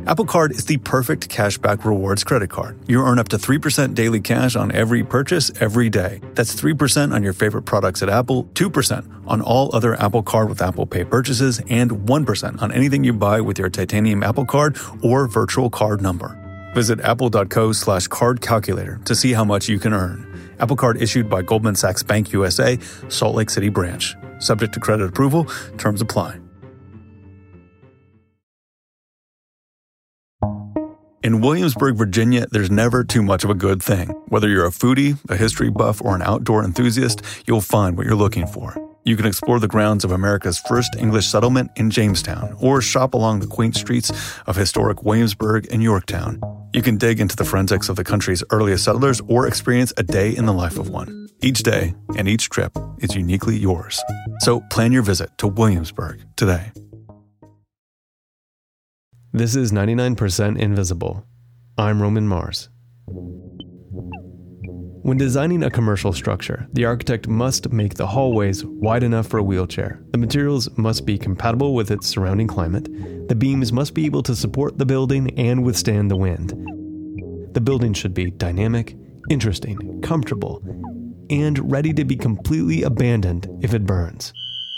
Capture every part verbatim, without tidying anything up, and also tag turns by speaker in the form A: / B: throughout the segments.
A: Apple Card is the perfect cashback rewards credit card. You earn up to three percent daily cash on every purchase every day. That's three percent on your favorite products at Apple, two percent on all other Apple Card with Apple Pay purchases, and one percent on anything you buy with your titanium Apple Card or virtual card number. Visit apple.co slash card calculator to see how much you can earn. Apple Card issued by Goldman Sachs Bank U S A, Salt Lake City branch. Subject to credit approval. Terms apply. In Williamsburg, Virginia, there's never too much of a good thing. Whether you're a foodie, a history buff, or an outdoor enthusiast, you'll find what you're looking for. You can explore the grounds of America's first English settlement in Jamestown, or shop along the quaint streets of historic Williamsburg and Yorktown. You can dig into the forensics of the country's earliest settlers or experience a day in the life of one. Each day and each trip is uniquely yours. So plan your visit to Williamsburg today.
B: This is ninety-nine percent Invisible. I'm Roman Mars. When designing a commercial structure, the architect must make the hallways wide enough for a wheelchair. The materials must be compatible with its surrounding climate. The beams must be able to support the building and withstand the wind. The building should be dynamic, interesting, comfortable, and ready to be completely abandoned if it burns.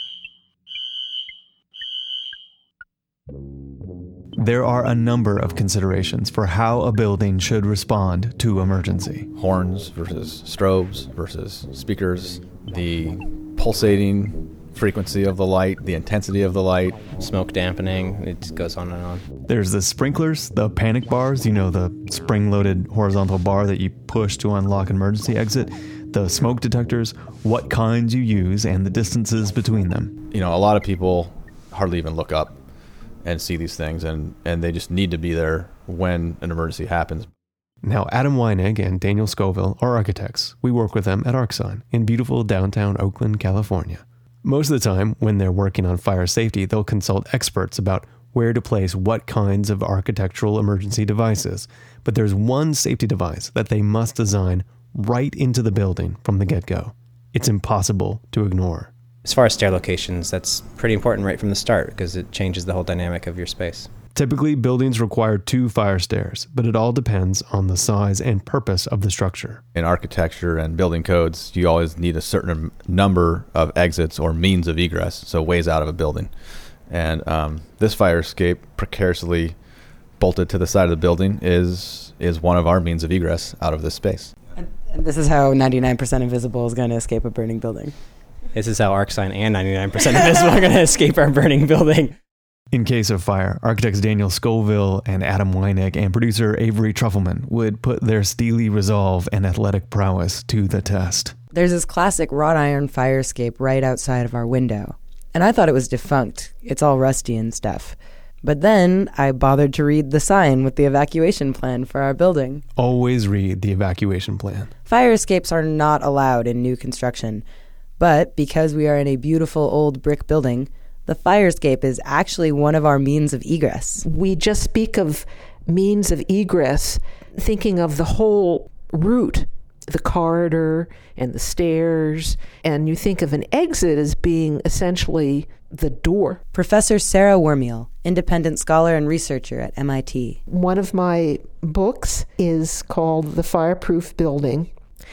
B: There are a number of considerations for how a building should respond to emergency.
C: Horns versus strobes versus speakers, the pulsating frequency of the light, the intensity of the light.
D: Smoke dampening, it goes on and on.
B: There's the sprinklers, the panic bars, you know, the spring-loaded horizontal bar that you push to unlock an emergency exit, the smoke detectors, what kinds you use, and the distances between them.
C: You know, a lot of people hardly even look up and see these things, and, and they just need to be there when an emergency happens.
B: Now, Adam Weinig and Daniel Scoville are architects. We work with them at Arcsign in beautiful downtown Oakland, California. Most of the time, when they're working on fire safety, they'll consult experts about where to place what kinds of architectural emergency devices. But there's one safety device that they must design right into the building from the get-go. It's impossible to ignore.
D: As far as stair locations, that's pretty important right from the start because it changes the whole dynamic of your space.
B: Typically, buildings require two fire stairs, but it all depends on the size and purpose of the structure.
C: In architecture and building codes, you always need a certain number of exits or means of egress, so ways out of a building. And um, this fire escape, precariously bolted to the side of the building, is is one of our means of egress out of this space.
E: And, and this is how ninety-nine percent Invisible is going to escape a burning building.
D: This is how Arcsign and ninety-nine percent Invisible are going to escape our burning building.
B: In case of fire, architects Daniel Scoville and Adam Weinig and producer Avery Trufelman would put their steely resolve and athletic prowess to the test.
E: There's this classic wrought iron fire escape right outside of our window. And I thought it was defunct. It's all rusty and stuff. But then I bothered to read the sign with the evacuation plan for our building.
B: Always read the evacuation plan.
E: Fire escapes are not allowed in new construction. But because we are in a beautiful old brick building, the fire escape is actually one of our means of egress.
F: We just speak of means of egress, thinking of the whole route, the corridor and the stairs, and you think of an exit as being essentially the door.
E: Professor Sarah Wormiel, independent scholar and researcher at M I T.
F: One of my books is called The Fireproof Building.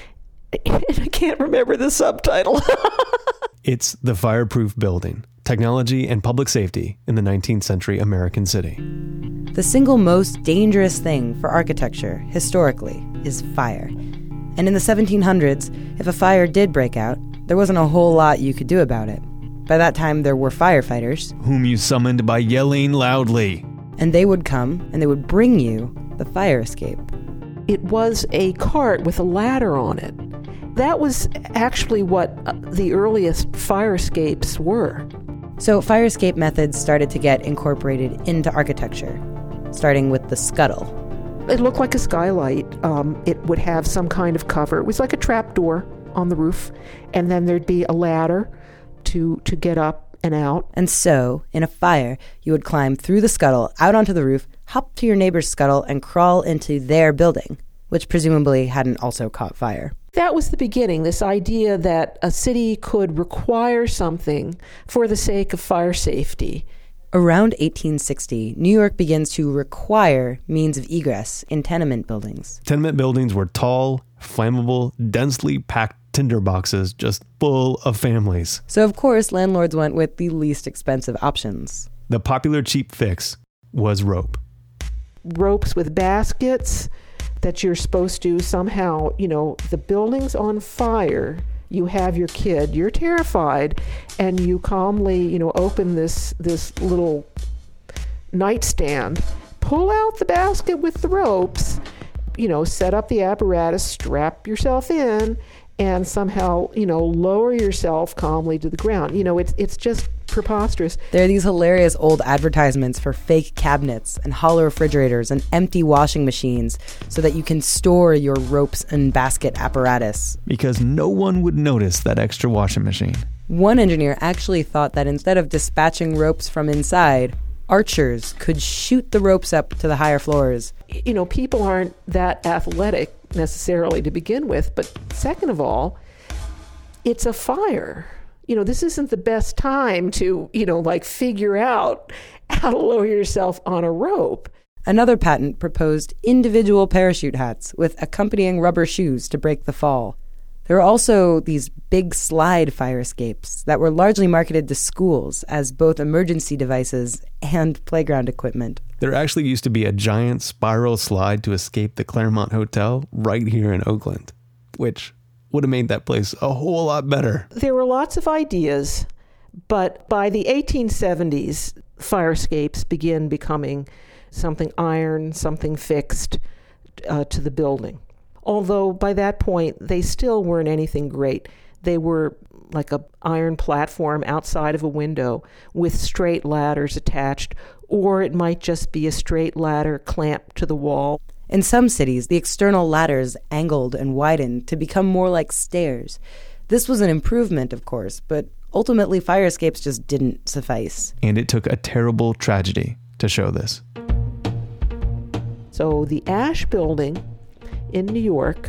F: And I can't remember the subtitle.
B: It's The Fireproof Building, Technology and Public Safety in the nineteenth Century American City.
E: The single most dangerous thing for architecture, historically, is fire. And in the seventeen hundreds, if a fire did break out, there wasn't a whole lot you could do about it. By that time, there were firefighters,
B: whom you summoned by yelling loudly.
E: And they would come, and they would bring you the fire escape.
F: It was a cart with a ladder on it. That was actually what the earliest fire escapes were.
E: So fire escape methods started to get incorporated into architecture, starting with the scuttle.
F: It looked like a skylight. Um, it would have some kind of cover. It was like a trap door on the roof, and then there'd be a ladder to to get up and out.
E: And so, in a fire, you would climb through the scuttle, out onto the roof, hop to your neighbor's scuttle, and crawl into their building, which presumably hadn't also caught fire.
F: That was the beginning, this idea that a city could require something for the sake of fire safety,
E: Around eighteen sixty, New York begins to require means of egress in tenement buildings.
B: Tenement buildings were tall, flammable, densely packed tinder boxes just full of families.
E: So of course, landlords went with the least expensive options.
B: The popular cheap fix was rope.
F: Ropes with baskets that you're supposed to somehow, you know, the building's on fire, you have your kid, you're terrified, and you calmly, you know, open this this little nightstand, pull out the basket with the ropes, you know, set up the apparatus, strap yourself in, and somehow, you know, lower yourself calmly to the ground. You know, it's it's just preposterous.
E: There are these hilarious old advertisements for fake cabinets and hollow refrigerators and empty washing machines so that you can store your ropes and basket apparatus.
B: Because no one would notice that extra washing machine.
E: One engineer actually thought that instead of dispatching ropes from inside, archers could shoot the ropes up to the higher floors.
F: You know, people aren't that athletic necessarily to begin with, but second of all, it's a fire. You know, this isn't the best time to, you know, like figure out how to lower yourself on a rope.
E: Another patent proposed individual parachute hats with accompanying rubber shoes to break the fall. There were also these big slide fire escapes that were largely marketed to schools as both emergency devices and playground equipment.
B: There actually used to be a giant spiral slide to escape the Claremont Hotel right here in Oakland, which would have made that place a whole lot better.
F: There were lots of ideas, but by the eighteen seventies, fire escapes began becoming something iron, something fixed uh, to the building. Although by that point, they still weren't anything great. They were like a iron platform outside of a window with straight ladders attached, or it might just be a straight ladder clamped to the wall.
E: In some cities, the external ladders angled and widened to become more like stairs. This was an improvement, of course, but ultimately fire escapes just didn't suffice.
B: And it took a terrible tragedy to show this.
F: So the Ash Building in New York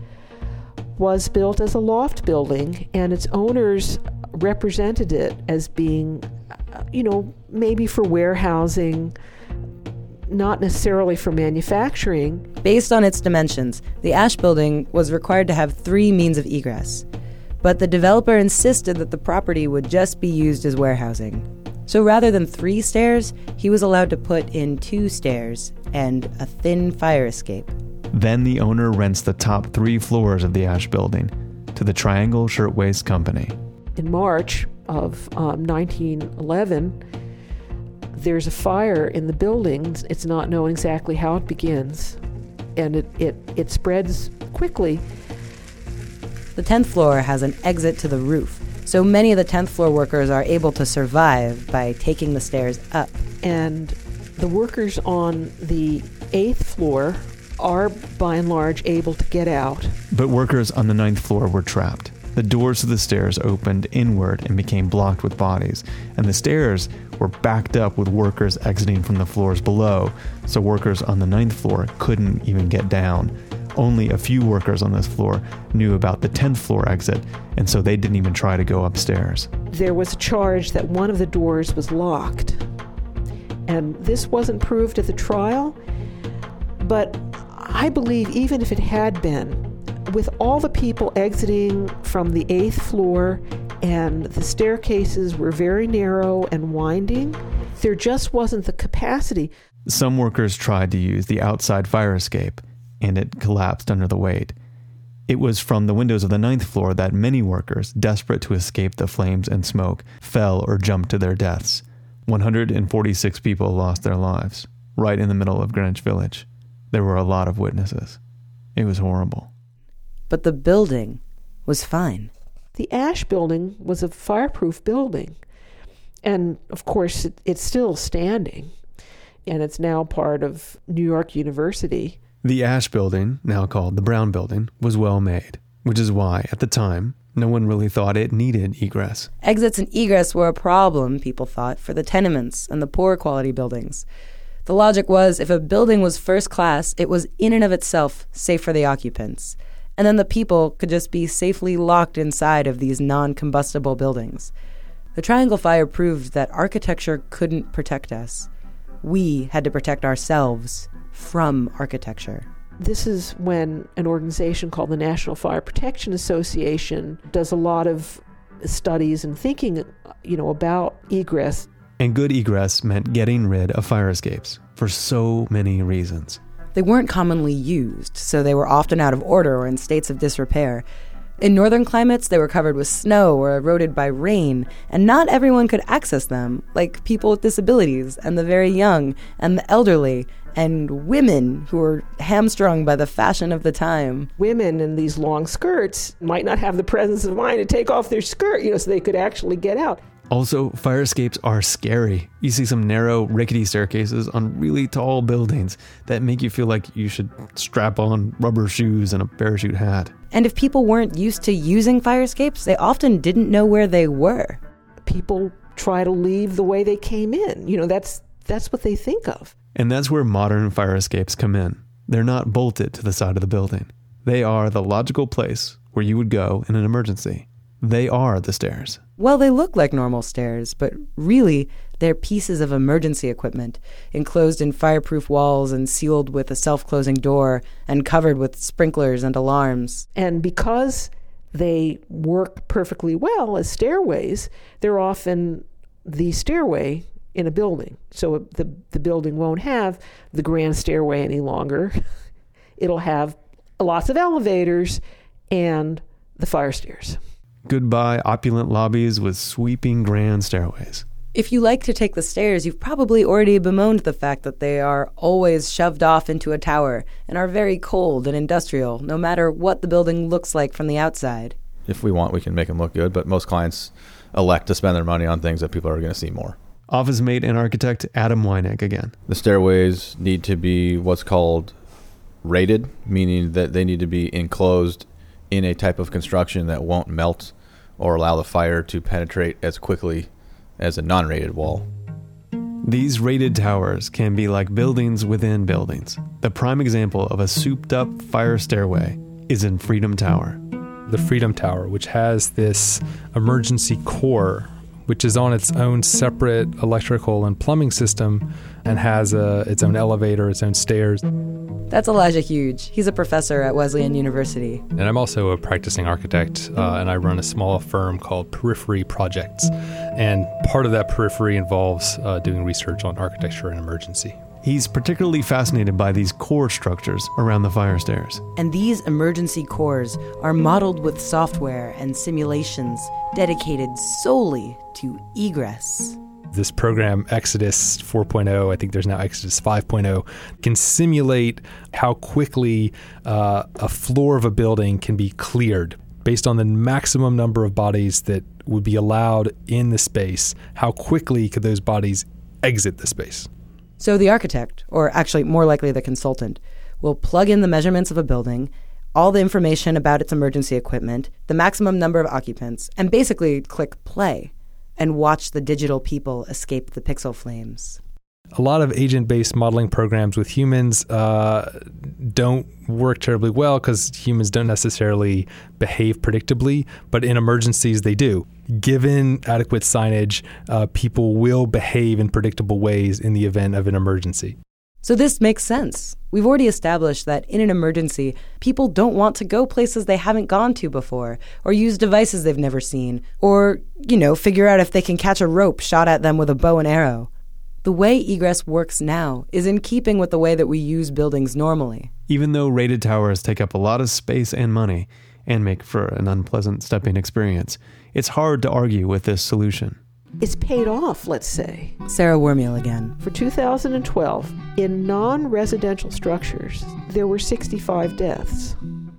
F: was built as a loft building, and its owners represented it as being, you know, maybe for warehousing, not necessarily for manufacturing.
E: Based on its dimensions, the Ash Building was required to have three means of egress. But the developer insisted that the property would just be used as warehousing. So rather than three stairs, he was allowed to put in two stairs and a thin fire escape.
B: Then the owner rents the top three floors of the Ash Building to the Triangle Shirtwaist Company.
F: In March of um, nineteen eleven, there's a fire in the building. It's not known exactly how it begins, and it, it, it spreads quickly.
E: The tenth floor has an exit to the roof, so many of the tenth floor workers are able to survive by taking the stairs up.
F: And the workers on the eighth floor are, by and large, able to get out.
B: But workers on the ninth floor were trapped. The doors to the stairs opened inward and became blocked with bodies, and the stairs were backed up with workers exiting from the floors below, so workers on the ninth floor couldn't even get down. Only a few workers on this floor knew about the tenth floor exit, and so they didn't even try to go upstairs.
F: There was a charge that one of the doors was locked, and this wasn't proved at the trial, but I believe even if it had been, with all the people exiting from the eighth floor and the staircases were very narrow and winding, there just wasn't the capacity.
B: Some workers tried to use the outside fire escape, and it collapsed under the weight. It was from the windows of the ninth floor that many workers, desperate to escape the flames and smoke, fell or jumped to their deaths. one hundred forty-six people lost their lives, right in the middle of Greenwich Village. There were a lot of witnesses. It was horrible.
E: But the building was fine.
F: The Ash Building was a fireproof building. And, of course, it, it's still standing. And it's now part of New York University.
B: The Ash Building, now called the Brown Building, was well made, which is why, at the time, no one really thought it needed egress.
E: Exits and egress were a problem, people thought, for the tenements and the poor quality buildings. The logic was, if a building was first class, it was in and of itself safe for the occupants. And then the people could just be safely locked inside of these non-combustible buildings. The Triangle Fire proved that architecture couldn't protect us. We had to protect ourselves from architecture.
F: This is when an organization called the National Fire Protection Association does a lot of studies and thinking, you know, about egress.
B: And good egress meant getting rid of fire escapes for so many reasons.
E: They weren't commonly used, so they were often out of order or in states of disrepair. In northern climates, they were covered with snow or eroded by rain, and not everyone could access them, like people with disabilities, and the very young, and the elderly, and women who were hamstrung by the fashion of the time.
F: Women in these long skirts might not have the presence of mind to take off their skirt, you know, so they could actually get out.
B: Also, fire escapes are scary. You see some narrow, rickety staircases on really tall buildings that make you feel like you should strap on rubber shoes and a parachute hat.
E: And if people weren't used to using fire escapes, they often didn't know where they were.
F: People try to leave the way they came in. You know, that's that's what they think of.
B: And that's where modern fire escapes come in. They're not bolted to the side of the building. They are the logical place where you would go in an emergency. They are the stairs.
E: Well, they look like normal stairs, but really, they're pieces of emergency equipment, enclosed in fireproof walls and sealed with a self-closing door and covered with sprinklers and alarms.
F: And because they work perfectly well as stairways, they're often the stairway in a building. So the, the building won't have the grand stairway any longer. It'll have lots of elevators and the fire stairs.
B: Goodbye opulent lobbies with sweeping grand stairways.
E: If you like to take the stairs, you've probably already bemoaned the fact that they are always shoved off into a tower and are very cold and industrial, no matter what the building looks like from the outside.
C: If we want, we can make them look good, but most clients elect to spend their money on things that people are going to see more.
B: Office mate and architect Adam Weinig again.
C: The stairways need to be what's called rated, meaning that they need to be enclosed in a type of construction that won't melt or allow the fire to penetrate as quickly as a non-rated wall.
B: These rated towers can be like buildings within buildings. The prime example of a souped-up fire stairway is in Freedom Tower.
G: The Freedom Tower, which has this emergency core, which is on its own separate electrical and plumbing system and has a, its own elevator, its own stairs.
E: That's Elijah Huge. He's a professor at Wesleyan University.
G: And I'm also a practicing architect, uh, and I run a small firm called Periphery Projects. And part of that periphery involves uh, doing research on architecture and emergency.
B: He's particularly fascinated by these core structures around the fire stairs.
E: And these emergency cores are modeled with software and simulations dedicated solely to egress.
G: This program, Exodus four point oh, I think there's now Exodus five point oh, can simulate how quickly uh, a floor of a building can be cleared based on the maximum number of bodies that would be allowed in the space. How quickly could those bodies exit the space?
E: So the architect, or actually more likely the consultant, will plug in the measurements of a building, all the information about its emergency equipment, the maximum number of occupants, and basically click play and watch the digital people escape the pixel flames.
G: A lot of agent-based modeling programs with humans uh, don't work terribly well because humans don't necessarily behave predictably, but in emergencies they do. Given adequate signage, uh, people will behave in predictable ways in the event of an emergency.
E: So this makes sense. We've already established that in an emergency, people don't want to go places they haven't gone to before, or use devices they've never seen, or, you know, figure out if they can catch a rope shot at them with a bow and arrow. The way egress works now is in keeping with the way that we use buildings normally.
B: Even though rated towers take up a lot of space and money and make for an unpleasant stepping experience, it's hard to argue with this solution.
F: It's paid off, let's say.
E: Sarah Wormiel again.
F: For two thousand twelve, in non-residential structures, there were sixty-five deaths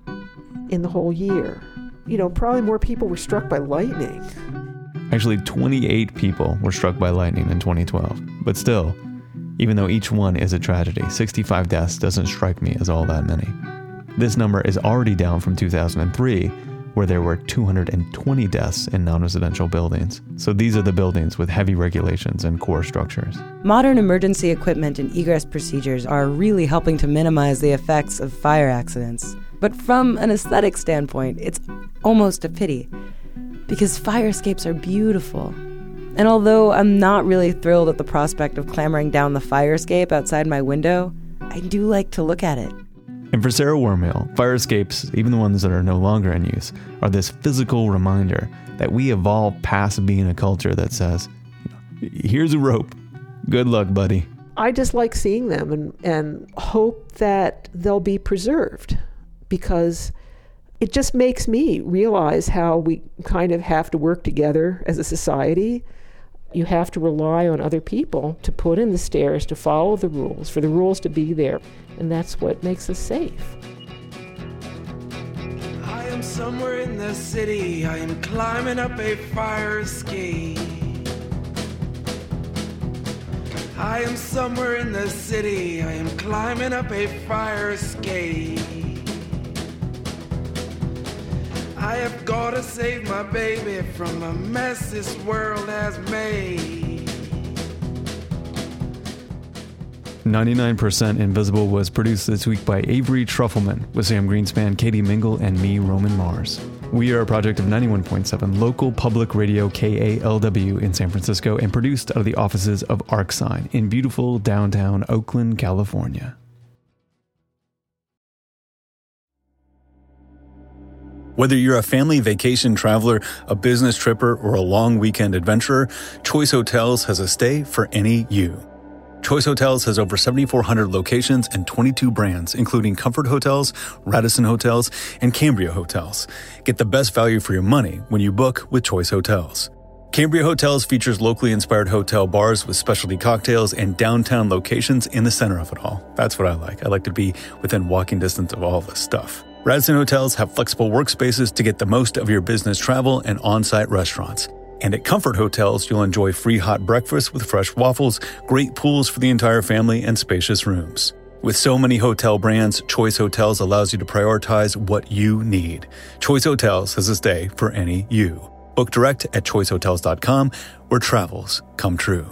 F: in the whole year. You know, probably more people were struck by lightning.
B: Actually, twenty-eight people were struck by lightning in twenty twelve. But still, even though each one is a tragedy, sixty-five deaths doesn't strike me as all that many. This number is already down from two thousand three, where there were two hundred twenty deaths in non-residential buildings. So these are the buildings with heavy regulations and core structures.
E: Modern emergency equipment and egress procedures are really helping to minimize the effects of fire accidents. But from an aesthetic standpoint, it's almost a pity. Because fire escapes are beautiful. And although I'm not really thrilled at the prospect of clambering down the fire escape outside my window, I do like to look at it.
B: And for Sarah Wormill, fire escapes, even the ones that are no longer in use, are this physical reminder that we evolved past being a culture that says, here's a rope. Good luck, buddy.
F: I just like seeing them and, and hope that they'll be preserved, because it just makes me realize how we kind of have to work together as a society. You have to rely on other people to put in the stairs, to follow the rules, for the rules to be there. And that's what makes us safe.
H: I am somewhere in the city. I am climbing up a fire escape. I am somewhere in the city. I am climbing up a fire escape. I have got to save my baby from the mess this world has made.
B: ninety-nine percent Invisible was produced this week by Avery Trufelman with Sam Greenspan, Katie Mingle, and me, Roman Mars. We are a project of ninety-one point seven local public radio K A L W in San Francisco and produced out of the offices of Arcsign in beautiful downtown Oakland, California.
A: Whether you're a family vacation traveler, a business tripper, or a long weekend adventurer, Choice Hotels has a stay for any you. Choice Hotels has over seventy-four hundred locations and twenty-two brands, including Comfort Hotels, Radisson Hotels, and Cambria Hotels. Get the best value for your money when you book with Choice Hotels. Cambria Hotels features locally inspired hotel bars with specialty cocktails and downtown locations in the center of it all. That's what I like. I like to be within walking distance of all this stuff. Radisson Hotels have flexible workspaces to get the most of your business travel and on-site restaurants. And at Comfort Hotels, you'll enjoy free hot breakfast with fresh waffles, great pools for the entire family, and spacious rooms. With so many hotel brands, Choice Hotels allows you to prioritize what you need. Choice Hotels has a stay for any you. Book direct at choice hotels dot com, where travels come true.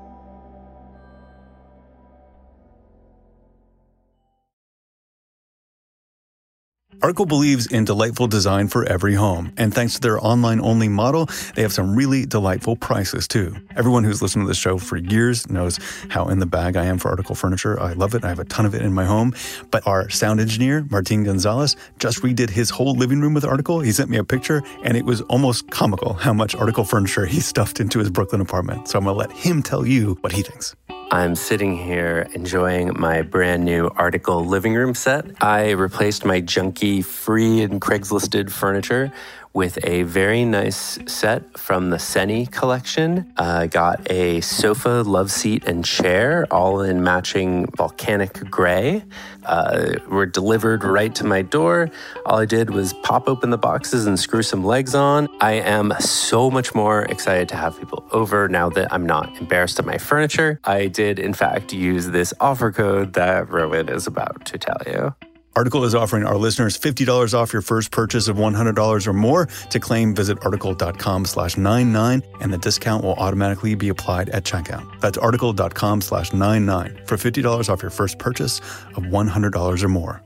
A: Article believes in delightful design for every home, and thanks to their online-only model, they have some really delightful prices too. Everyone who's listened to this show for years knows how in the bag I am for Article furniture. I love it. I have a ton of it in my home. But our sound engineer, Martin Gonzalez, just redid his whole living room with Article. He sent me a picture, and it was almost comical how much Article furniture he stuffed into his Brooklyn apartment. So I'm going to let him tell you what he thinks.
I: I'm sitting here enjoying my brand new Article living room set. I replaced my junky free and Craigslisted furniture with a very nice set from the Seni collection. I uh, got a sofa, love seat, and chair, all in matching volcanic gray. Uh, were delivered right to my door. All I did was pop open the boxes and screw some legs on. I am so much more excited to have people over now that I'm not embarrassed of my furniture. I did, in fact, use this offer code that Rowan is about to tell you.
A: Article is offering our listeners fifty dollars off your first purchase of one hundred dollars or more. To claim, visit article.com slash 99, and the discount will automatically be applied at checkout. That's article.com slash 99 for fifty dollars off your first purchase of one hundred dollars or more.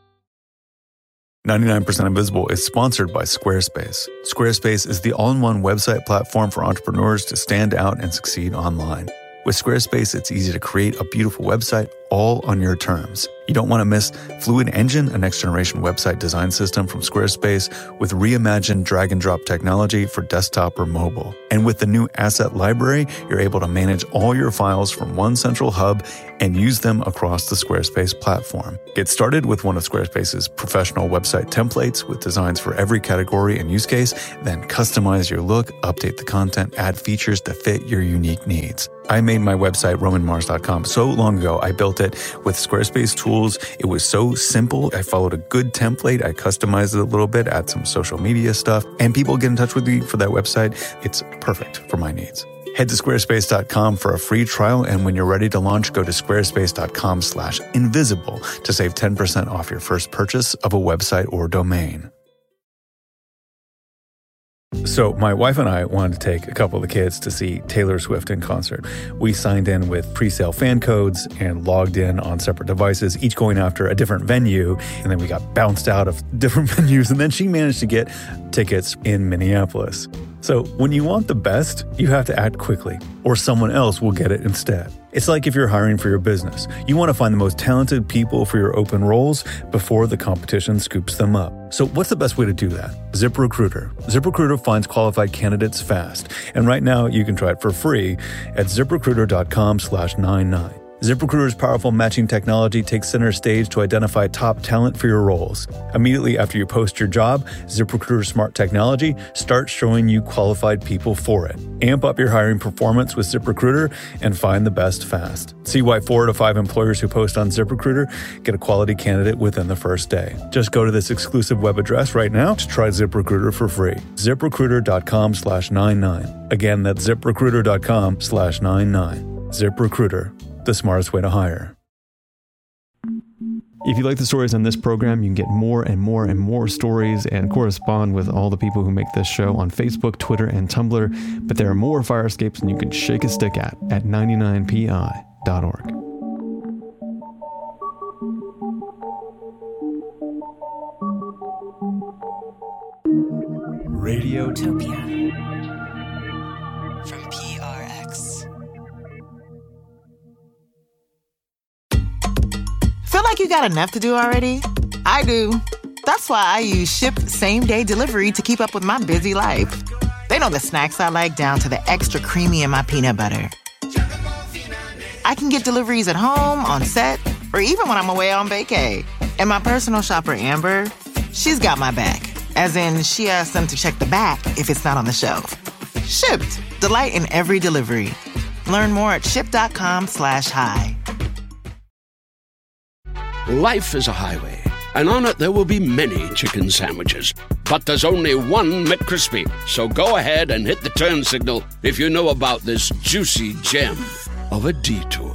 A: ninety-nine percent Invisible is sponsored by Squarespace. Squarespace is the all-in-one website platform for entrepreneurs to stand out and succeed online. With Squarespace, it's easy to create a beautiful website all on your terms. You don't want to miss Fluid Engine, a next-generation website design system from Squarespace with reimagined drag-and-drop technology for desktop or mobile. And with the new Asset Library, you're able to manage all your files from one central hub and use them across the Squarespace platform. Get started with one of Squarespace's professional website templates with designs for every category and use case, then customize your look, update the content, add features to fit your unique needs. I made my website, roman mars dot com, so long ago. I built it with Squarespace tools. It was so simple. I followed a good template. I customized it a little bit, add some social media stuff, and people get in touch with me for that website. It's perfect for my needs. Head to squarespace dot com for a free trial, and when you're ready to launch, go to squarespace.com slash invisible to save ten percent off your first purchase of a website or domain. So my wife and I wanted to take a couple of the kids to see Taylor Swift in concert. We signed in with pre-sale fan codes and logged in on separate devices, each going after a different venue. And then we got bounced out of different venues. And then she managed to get tickets in Minneapolis. So when you want the best, you have to act quickly, or someone else will get it instead. It's like if you're hiring for your business. You want to find the most talented people for your open roles before the competition scoops them up. So what's the best way to do that? ZipRecruiter. ZipRecruiter finds qualified candidates fast. And right now, you can try it for free at ZipRecruiter.com slash 99. ZipRecruiter's powerful matching technology takes center stage to identify top talent for your roles. Immediately after you post your job, ZipRecruiter's smart technology starts showing you qualified people for it. Amp up your hiring performance with ZipRecruiter and find the best fast. See why four out of five employers who post on ZipRecruiter get a quality candidate within the first day. Just go to this exclusive web address right now to try ZipRecruiter for free. ZipRecruiter.com slash 99. Again, that's ZipRecruiter.com slash 99. ZipRecruiter. The smartest way to hire.
B: If you like the stories on this program, you can get more and more and more stories and correspond with all the people who make this show on Facebook, Twitter, and Tumblr. But there are more fire escapes than you can shake a stick at at ninety-nine P I dot org.
J: Radiotopia from P R X.
K: Feel like you got enough to do already? I do. That's why I use Ship Same Day Delivery to keep up with my busy life. They know the snacks I like down to the extra creamy in my peanut butter. I can get deliveries at home, on set, or even when I'm away on vacay. And my personal shopper, Amber, she's got my back. As in, she asks them to check the back if it's not on the shelf. Shipped. Delight in every delivery. Learn more at ship.com slash hi.
L: Life is a highway, and on it there will be many chicken sandwiches. But there's only one McCrispy. So go ahead and hit the turn signal if you know about this juicy gem of a detour.